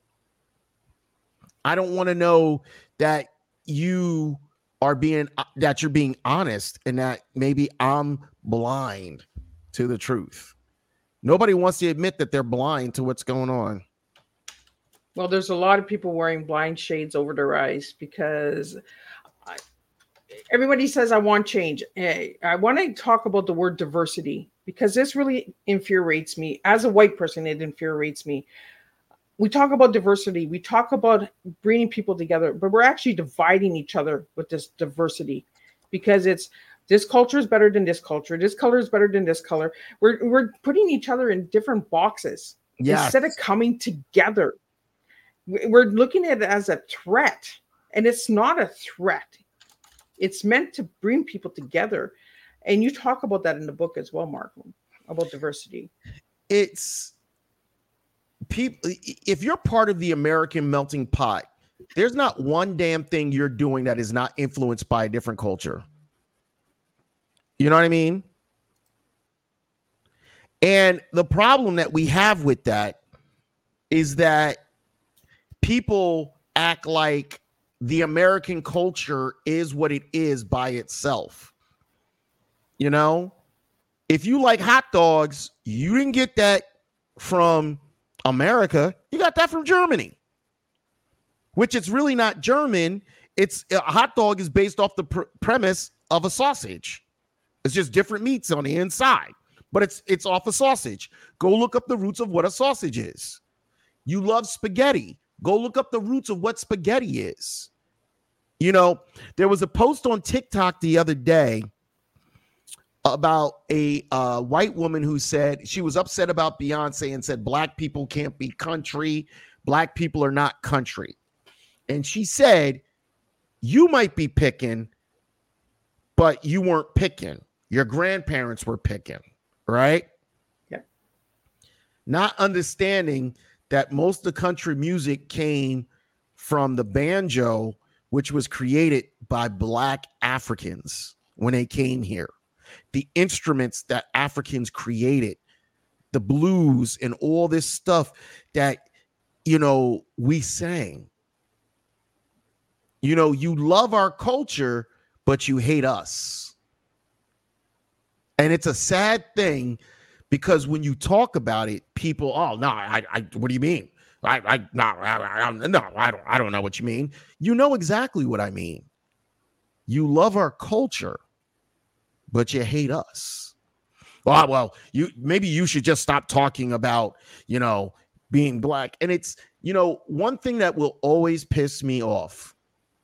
I don't want to know that you are being, that you're being honest and that maybe I'm blind to the truth. Nobody wants to admit that they're blind to what's going on. Well, there's a lot of people wearing blind shades over their eyes because I, everybody says, I want change. I want to talk about the word diversity because this really infuriates me. As a white person, it infuriates me. We talk about diversity. We talk about bringing people together, but we're actually dividing each other with this diversity because it's this culture is better than this culture. This color is better than this color. We're, we're putting each other in different boxes yes. instead of coming together. We're looking at it as a threat, and it's not a threat. It's meant to bring people together. And you talk about that in the book as well, Mark, about diversity. It's people, if you're part of the American melting pot, there's not one damn thing you're doing that is not influenced by a different culture. You know what I mean? And the problem that we have with that is that people act like the American culture is what it is by itself. You know, if you like hot dogs, you didn't get that from America. You got that from Germany, which it's really not German. It's a hot dog is based off the pr- premise of a sausage. It's just different meats on the inside, but it's it's off a sausage. Go look up the roots of what a sausage is. You love spaghetti. Go look up the roots of what spaghetti is. You know, there was a post on TikTok the other day about a uh, white woman who said she was upset about Beyonce and said black people can't be country. Black people are not country. And she said, you might be picking, but you weren't picking. Your grandparents were picking, right? Yeah. Not understanding that most of the country music came from the banjo, which was created by black Africans when they came here. The instruments that Africans created, the blues and all this stuff that, you know, we sang. You know, you love our culture, but you hate us. And it's a sad thing because when you talk about it, people, oh, no, I, I what do you mean? I, I, no, I, I, no, I don't, I don't know what you mean. You know exactly what I mean. You love our culture, but you hate us. Well, well, you maybe you should just stop talking about, you know, being black. And it's, you know, one thing that will always piss me off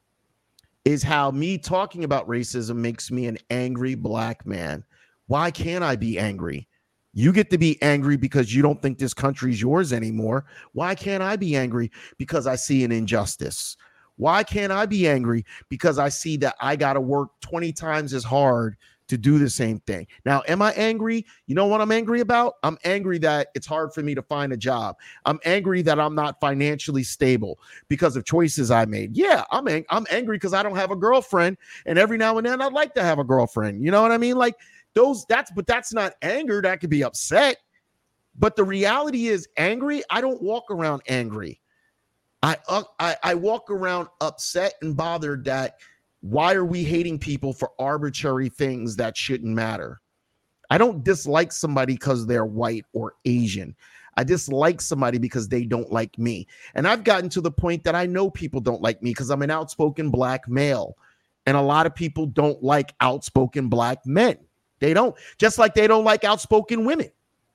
is how me talking about racism makes me an angry black man. Why can't I be angry? You get to be angry because you don't think this country's yours anymore. Why can't I be angry? Because I see an injustice. Why can't I be angry? Because I see that I got to work twenty times as hard to do the same thing. Now, am I angry? You know what I'm angry about? I'm angry that it's hard for me to find a job. I'm angry that I'm not financially stable because of choices I made. Yeah, I'm ang- I'm angry because I don't have a girlfriend, and every now and then I'd like to have a girlfriend. You know what I mean? Like those, that's, but that's not anger. That could be upset. But the reality is angry. I don't walk around angry. I, uh, I, I walk around upset and bothered that why are we hating people for arbitrary things that shouldn't matter? I don't dislike somebody because they're white or Asian. I dislike somebody because they don't like me. And I've gotten to the point that I know people don't like me because I'm an outspoken black male. And a lot of people don't like outspoken black men. They don't. Just like they don't like outspoken women.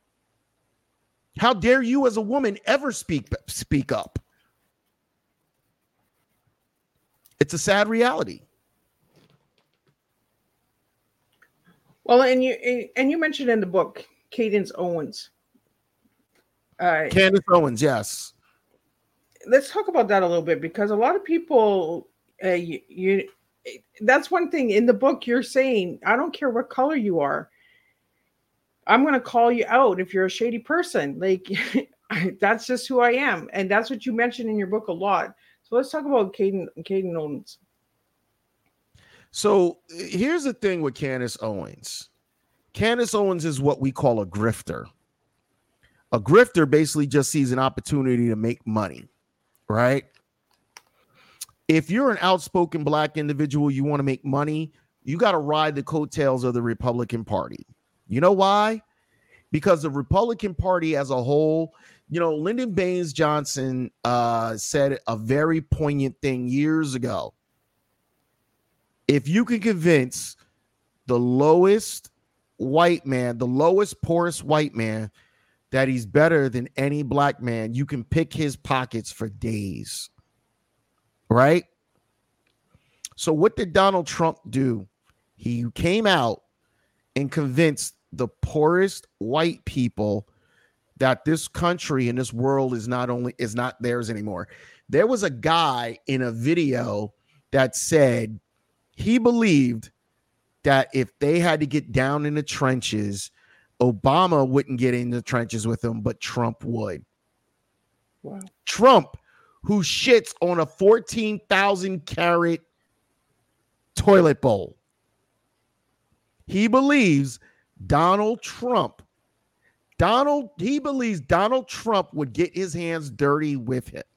How dare you as a woman ever speak, speak up? It's a sad reality. Well, and you and you mentioned in the book Cadence Owens. Uh, Candace Owens, yes. Let's talk about that a little bit because a lot of people, uh, you, you, that's one thing in the book you're saying. I don't care what color you are. I'm going to call you out if you're a shady person. Like that's just who I am, and that's what you mentioned in your book a lot. So let's talk about Caden, Caden Owens. So here's the thing with Candace Owens. Candace Owens is what we call a grifter. A grifter basically just sees an opportunity to make money, right? If you're an outspoken black individual, you want to make money, you got to ride the coattails of the Republican Party. You know why? Because the Republican Party as a whole, you know, Lyndon Baines Johnson uh, said a very poignant thing years ago. If you can convince the lowest white man, the lowest, poorest white man, that he's better than any black man, you can pick his pockets for days. Right? So what did Donald Trump do? He came out and convinced the poorest white people that this country and this world is not only is not theirs anymore. There was a guy in a video that said he believed that if they had to get down in the trenches, Obama wouldn't get in the trenches with them, but Trump would. Wow. Trump, who shits on a fourteen thousand carat toilet bowl. He believes Donald Trump, Donald, he believes Donald Trump would get his hands dirty with it.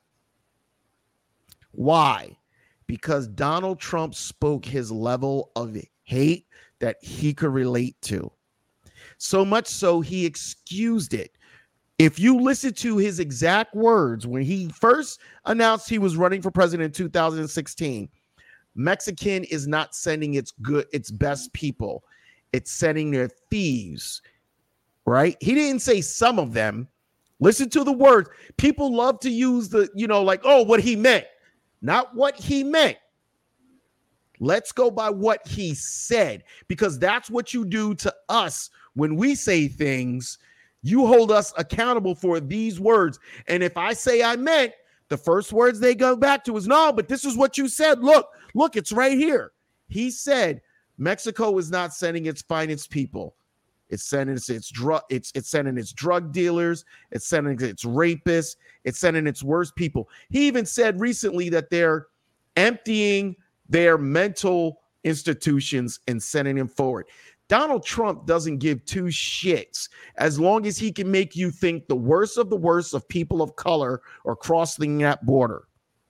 Why? Because Donald Trump spoke his level of hate that he could relate to. So much so he excused it. If you listen to his exact words when he first announced he was running for president in two thousand sixteen, Mexican is not sending its good, its best people. It's sending their thieves, right? He didn't say some of them. Listen to the words. People love to use the, you know, like, oh, what he meant. Not what he meant. Let's go by what he said, because that's what you do to us when we say things. You hold us accountable for these words. And if I say I meant, the first words they go back to is, no, but this is what you said. Look, look, it's right here. He said Mexico is not sending its finest people. It's sending its, its drug, it's it's sending its drug dealers, it's sending its rapists, it's sending its worst people. He even said recently that they're emptying their mental institutions and sending them forward. Donald Trump doesn't give two shits as long as he can make you think the worst of the worst of people of color are crossing that border.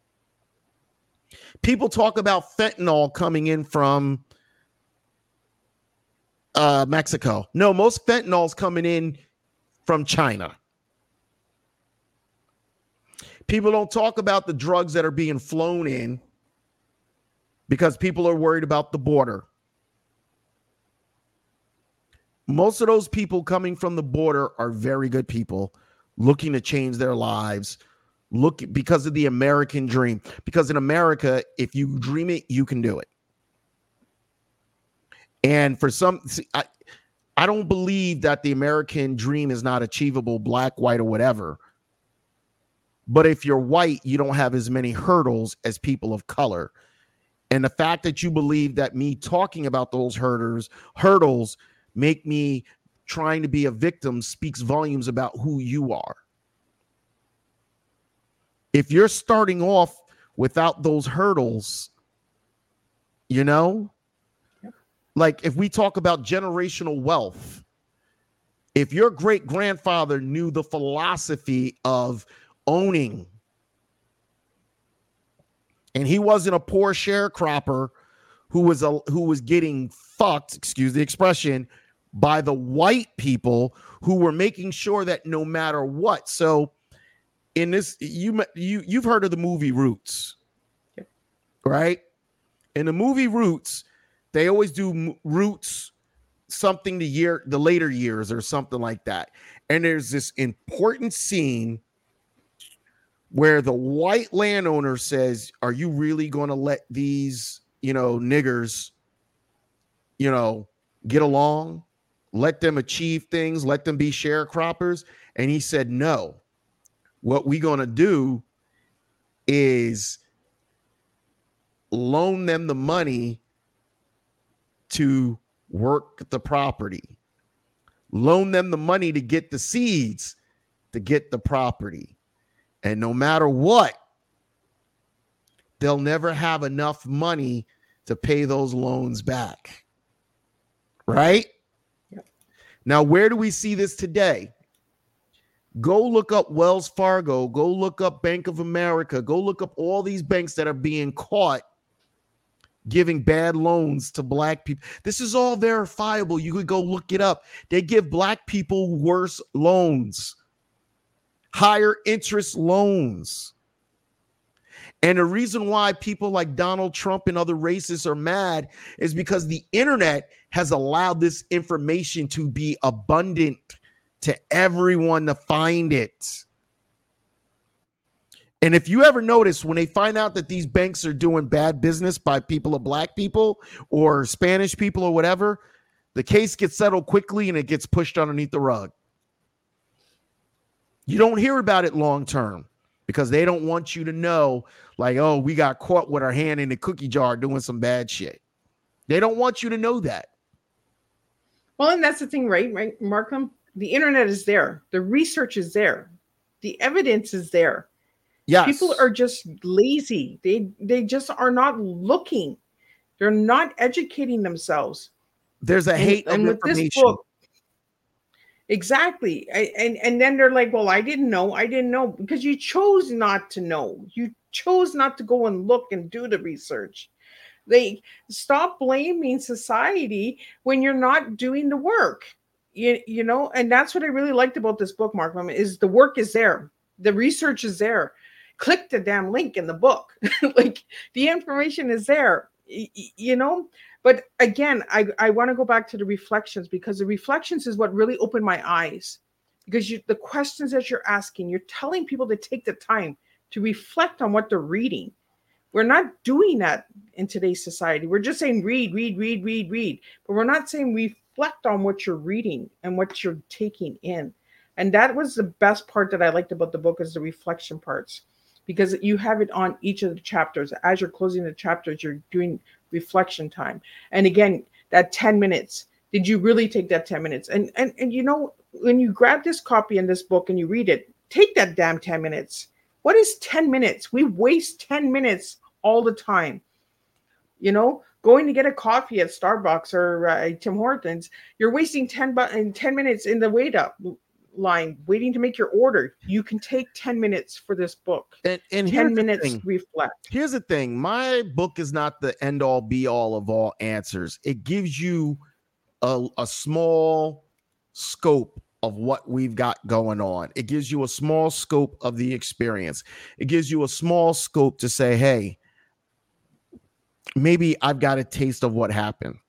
People talk about fentanyl coming in from uh, Mexico. No, most fentanyl's coming in from China. People don't talk about the drugs that are being flown in because people are worried about the border. Most of those people coming from the border are very good people looking to change their lives, look because of the American dream. Because in America, if you dream it, you can do it. And for some, see, I, I don't believe that the American dream is not achievable, black, white, or whatever. But if you're white, you don't have as many hurdles as people of color. And the fact that you believe that me talking about those hurdles, hurdles make me trying to be a victim speaks volumes about who you are. If you're starting off without those hurdles, you know, yep. Like if we talk about generational wealth, if your great grandfather knew the philosophy of owning, and he wasn't a poor sharecropper who was a who was getting fucked, excuse the expression, by the white people who were making sure that no matter what. So in this, you you you've heard of the movie Roots, yep. Right? In the movie Roots, they always do Roots something the year the later years or something like that. And there's this important scene where the white landowner says, "Are you really going to let these, you know, niggers, you know, get along? Let them achieve things, let them be sharecroppers?" And he said, "No. What we're going to do is loan them the money to work the property. Loan them the money to get the seeds, to get the property. And no matter what, they'll never have enough money to pay those loans back." Right? Now, where do we see this today? Go look up Wells Fargo. Go look up Bank of America. Go look up all these banks that are being caught giving bad loans to black people. This is all verifiable. You could go look it up. They give black people worse loans, higher interest loans. And the reason why people like Donald Trump and other racists are mad is because the internet has allowed this information to be abundant to everyone to find it. And if you ever notice, when they find out that these banks are doing bad business by people of black people or Spanish people or whatever, the case gets settled quickly and it gets pushed underneath the rug. You don't hear about it long term because they don't want you to know, like, oh, we got caught with our hand in the cookie jar doing some bad shit. They don't want you to know that. Well, and that's the thing, right, right, Markham? The internet is there. The research is there. The evidence is there. Yes. People are just lazy. They they just are not looking. They're not educating themselves. There's a and, hate and of with this information. book, exactly. I, and and then they're like, well, I didn't know. I didn't know because you chose not to know. You chose not to go and look and do the research. They stop blaming society when you're not doing the work. You, you know, and that's what I really liked about this book, Mark, is the work is there. The research is there. Click the damn link in the book. Like the information is there, you know. But again, I, I want to go back to the reflections, because the reflections is what really opened my eyes, because you, the questions that you're asking, you're telling people to take the time to reflect on what they're reading. We're not doing that in today's society. We're just saying read, read, read, read, read, but we're not saying reflect on what you're reading and what you're taking in. And that was the best part that I liked about the book, is the reflection parts, because you have it on each of the chapters. As you're closing the chapters, you're doing reflection time. And again, that ten minutes, did you really take that ten minutes? And, and, and you know, when you grab this copy in this book and you read it, take that damn ten minutes. What is ten minutes? We waste ten minutes all the time. You know, going to get a coffee at Starbucks or uh, Tim Hortons, you're wasting ten, bu- ten minutes in the wait up line waiting to make your order. You can take ten minutes for this book. And, and ten minutes reflect. Here's the thing. My book is not the end all be all of all answers. It gives you a, a small scope of what we've got going on. It gives you a small scope of the experience. It gives you a small scope to say, hey, maybe I've got a taste of what happened.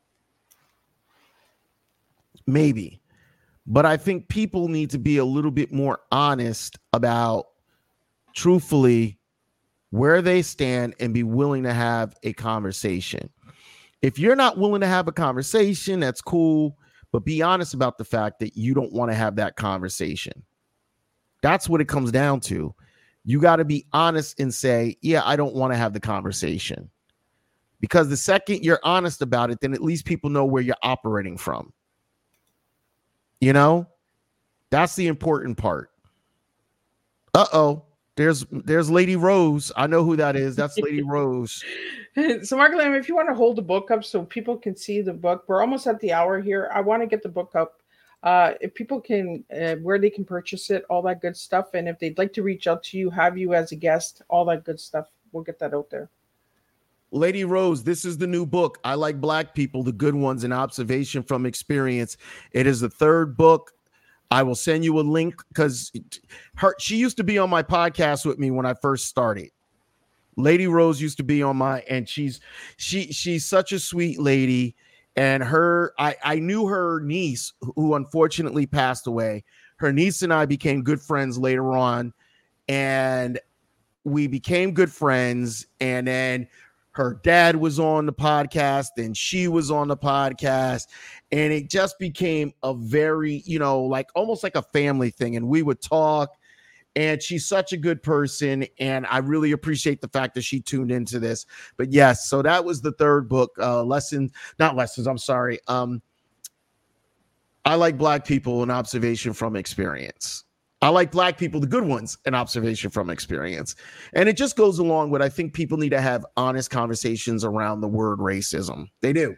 Maybe. But I think people need to be a little bit more honest about, truthfully, where they stand and be willing to have a conversation. If you're not willing to have a conversation, that's cool, but be honest about the fact that you don't want to have that conversation. That's what it comes down to. You got to be honest and say, yeah, I don't want to have the conversation. Because the second you're honest about it, then at least people know where you're operating from. You know, that's the important part. Uh-oh, there's there's Lady Rose. I know who that is. That's Lady Rose. So, Mark Lamb, if you want to hold the book up so people can see the book, we're almost at the hour here. I want to get the book up. Uh, if people can, uh, where they can purchase it, all that good stuff. And if they'd like to reach out to you, have you as a guest, all that good stuff, we'll get that out there. Lady Rose, this is the new book. I Like Black People, The Good Ones, An Observation from Experience. It is the third book. I will send you a link because her she used to be on my podcast with me when I first started. Lady Rose used to be on my, and she's she she's such a sweet lady. And her, I, I knew her niece, who unfortunately passed away. Her niece and I became good friends later on, and we became good friends. And then her dad was on the podcast and she was on the podcast, and it just became a very, you know, like almost like a family thing. And we would talk, and she's such a good person. And I really appreciate the fact that she tuned into this. But yes, so that was the third book, uh, lesson, not lessons. I'm sorry. Um, I Like Black People, An Observation from Experience. I Like Black People, The Good Ones, An Observation from Experience. And it just goes along with, I think people need to have honest conversations around the word racism. They do.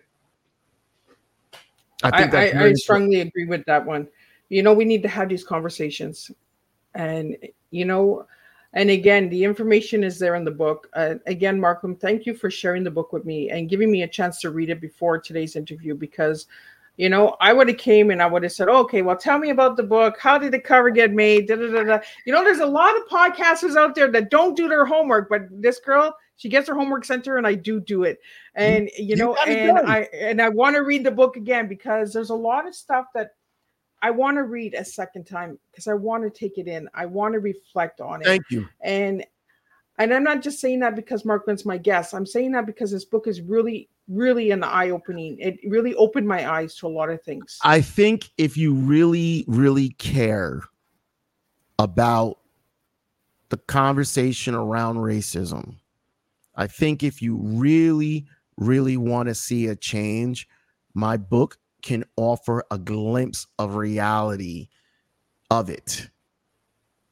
I think I, I, I strongly agree with that one. You know, we need to have these conversations. And, you know, and again, the information is there in the book. Uh, again, Markham, thank you for sharing the book with me and giving me a chance to read it before today's interview, because you know, I would have came and I would have said, okay, well, tell me about the book. How did the cover get made? Da, da, da, da. You know, there's a lot of podcasters out there that don't do their homework, but this girl, she gets her homework sent to her, and I do do it. And, you, you know, you and I, and I want to read the book again, because there's a lot of stuff that I want to read a second time, because I want to take it in. I want to reflect on it. Thank you. And, and I'm not just saying that because Markland's my guest. I'm saying that because this book is really, really an eye-opening. It really opened my eyes to a lot of things. I think if you really, really care about the conversation around racism, I think if you really, really want to see a change, my book can offer a glimpse of reality of it.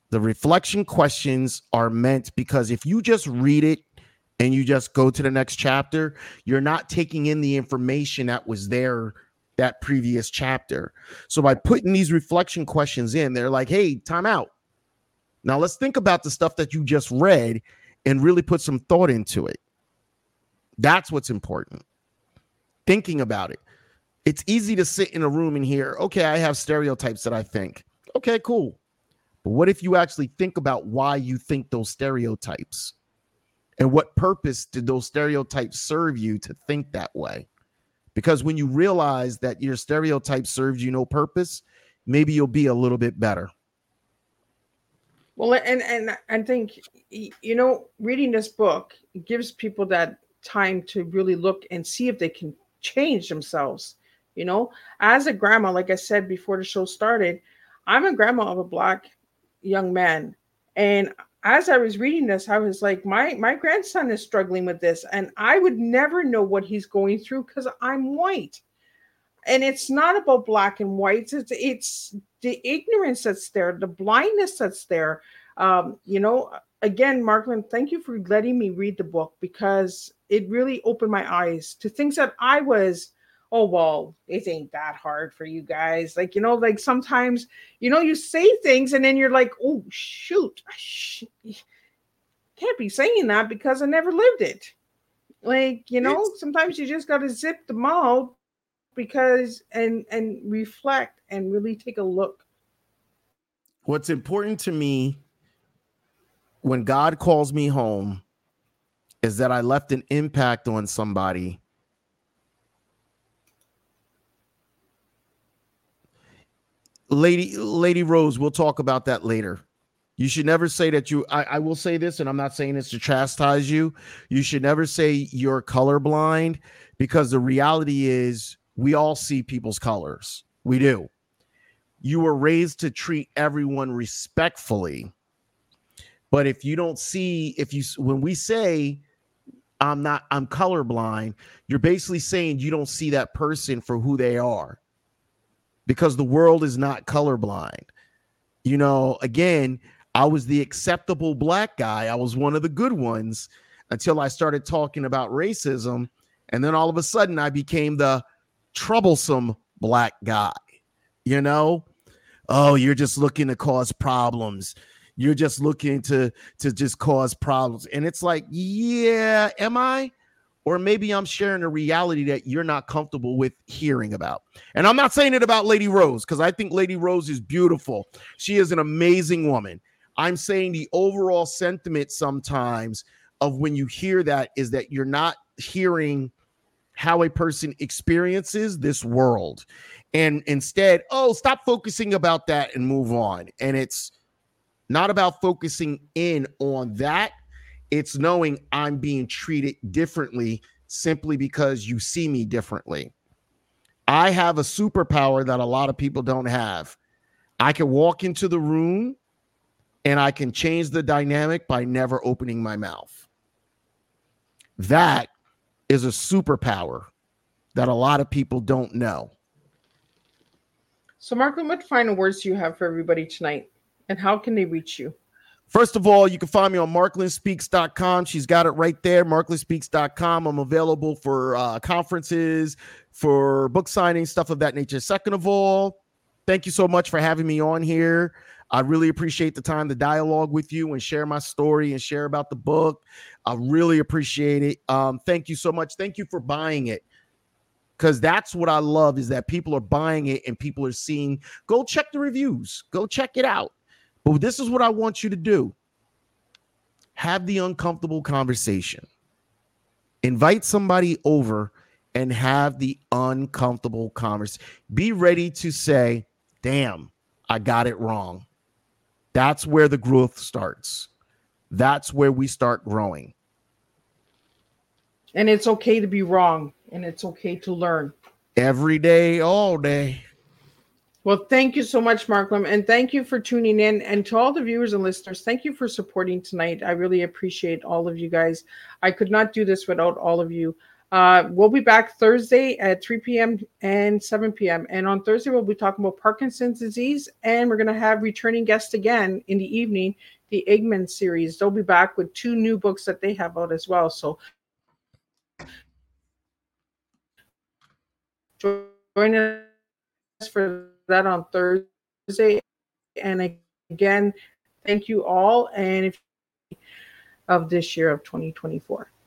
The reflection questions are meant because if you just read it and you just go to the next chapter, you're not taking in the information that was there that previous chapter. So by putting these reflection questions in, they're like, hey, time out. Now let's think about the stuff that you just read and really put some thought into it. That's what's important. Thinking about it. It's easy to sit in a room and hear, okay, I have stereotypes that I think. Okay, cool. But what if you actually think about why you think those stereotypes? And what purpose did those stereotypes serve you to think that way? Because when you realize that your stereotype serves you no purpose, maybe you'll be a little bit better. Well, and and I think, you know, reading this book gives people that time to really look and see if they can change themselves. You know, as a grandma, like I said before the show started, I'm a grandma of a Black young man. And as I was reading this, I was like, my, my grandson is struggling with this. And I would never know what he's going through because I'm white. And it's not about Black and whites. It's, it's the ignorance that's there, the blindness that's there. Um, you know, again, Marklyn, thank you for letting me read the book because it really opened my eyes to things that I was, oh, well, it ain't that hard for you guys. Like, you know, like sometimes, you know, you say things and then you're like, oh, shoot, I sh- can't be saying that because I never lived it. Like, you know, it's- sometimes you just got to zip the mouth because and and reflect and really take a look. What's important to me when God calls me home is that I left an impact on somebody. Lady, Lady Rose, we'll talk about that later. You should never say that you, I, I will say this, and I'm not saying this to chastise you. You should never say you're colorblind because the reality is we all see people's colors. We do. You were raised to treat everyone respectfully. But if you don't see, if you, when we say I'm not, I'm colorblind, you're basically saying you don't see that person for who they are. Because the world is not colorblind. You know, again, I was the acceptable Black guy. I was one of the good ones until I started talking about racism. And then all of a sudden I became the troublesome Black guy. You know, oh, you're just looking to cause problems. You're just looking to, to just cause problems. And it's like, yeah, am I? Or maybe I'm sharing a reality that you're not comfortable with hearing about. And I'm not saying it about Lady Rose because I think Lady Rose is beautiful. She is an amazing woman. I'm saying the overall sentiment sometimes of when you hear that is that you're not hearing how a person experiences this world. And instead, oh, stop focusing about that and move on. And it's not about focusing in on that. It's knowing I'm being treated differently simply because you see me differently. I have a superpower that a lot of people don't have. I can walk into the room and I can change the dynamic by never opening my mouth. That is a superpower that a lot of people don't know. So, Marklyn, what final words do you have for everybody tonight? And how can they reach you? First of all, you can find me on marklyn speaks dot com. She's got it right there, marklyn speaks dot com. I'm available for uh, conferences, for book signings, stuff of that nature. Second of all, thank you so much for having me on here. I really appreciate the time to dialogue with you and share my story and share about the book. I really appreciate it. Um, thank you so much. Thank you for buying it. Because that's what I love is that people are buying it and people are seeing. Go check the reviews. Go check it out. But this is what I want you to do. Have the uncomfortable conversation. Invite somebody over and have the uncomfortable conversation. Be ready to say, damn, I got it wrong. That's where the growth starts. That's where we start growing. And it's okay to be wrong. And it's okay to learn. Every day, all day. Well, thank you so much, Marklyn, and thank you for tuning in. And to all the viewers and listeners, thank you for supporting tonight. I really appreciate all of you guys. I could not do this without all of you. Uh, we'll be back Thursday at three p.m. and seven p.m. And on Thursday, we'll be talking about Parkinson's disease. And we're going to have returning guests again in the evening, the Eggman series. They'll be back with two new books that they have out as well. So join us for that on Thursday. And again, thank you all. And if of this year of twenty twenty-four.